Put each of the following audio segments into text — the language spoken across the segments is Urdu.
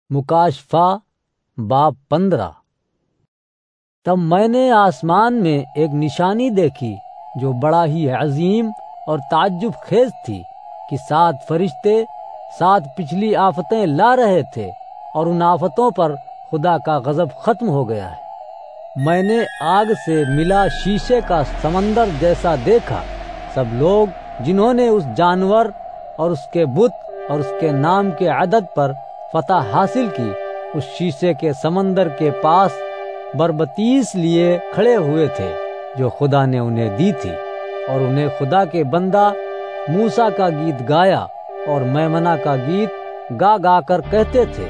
مکاشفہ باب 15۔ تب میں نے آسمان میں ایک نشانی دیکھی جو بڑا ہی عظیم اور تعجب خیز تھی کہ 7 فرشتے 7 پچھلی آفتیں لا رہے تھے اور ان آفتوں پر خدا کا غضب ختم ہو گیا ہے۔ میں نے آگ سے ملا شیشے کا سمندر جیسا دیکھا۔ سب لوگ جنہوں نے اس جانور اور اس کے بت اور اس کے نام کے عدد پر فتح حاصل کی، اس شیشے کے سمندر کے پاس بربطیس لیے کھڑے ہوئے تھے جو خدا نے انہیں دی تھی، اور انہیں خدا کے بندہ موسیٰ کا گیت گایا اور میمنہ کا گیت گا گا کر کہتے تھے: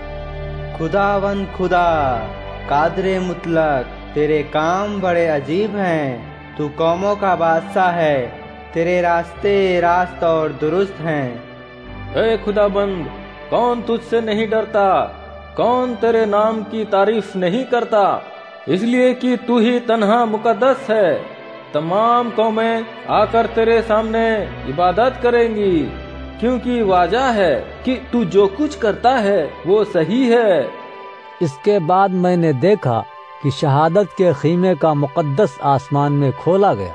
خداوند خدا قادر مطلق، تیرے کام بڑے عجیب ہیں۔ تو قوموں کا بادشاہ ہے، تیرے راستے راست اور درست ہیں۔ اے خداوند، کون تجھ سے نہیں ڈرتا؟ کون تیرے نام کی تعریف نہیں کرتا؟ اس لیے کہ تو ہی تنہا مقدس ہے۔ تمام قومیں آ کر تیرے سامنے عبادت کریں گی، کیونکہ واضح ہے کہ تو جو کچھ کرتا ہے وہ صحیح ہے۔ اس کے بعد میں نے دیکھا کہ شہادت کے خیمے کا مقدس آسمان میں کھولا گیا۔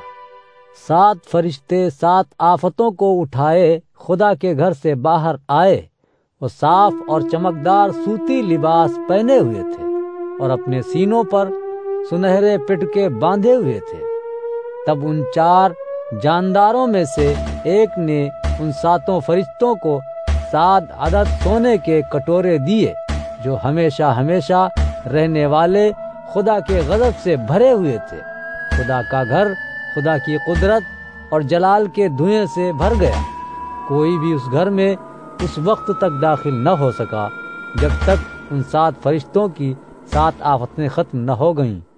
7 فرشتے 7 آفتوں کو اٹھائے خدا کے گھر سے باہر آئے۔ وہ صاف اور چمکدار سوتی لباس پہنے ہوئے تھے اور اپنے سینوں پر سنہرے پٹکے باندھے ہوئے تھے۔ تب ان 4 جانداروں میں سے ایک نے ان 7 فرشتوں کو 7 عدد سونے کے کٹورے دیے جو ہمیشہ ہمیشہ رہنے والے خدا کے غضب سے بھرے ہوئے تھے۔ خدا کا گھر خدا کی قدرت اور جلال کے دھوئیں سے بھر گیا۔ کوئی بھی اس گھر میں اس وقت تک داخل نہ ہو سکا جب تک ان 7 فرشتوں کی 7 آفتیں ختم نہ ہو گئیں۔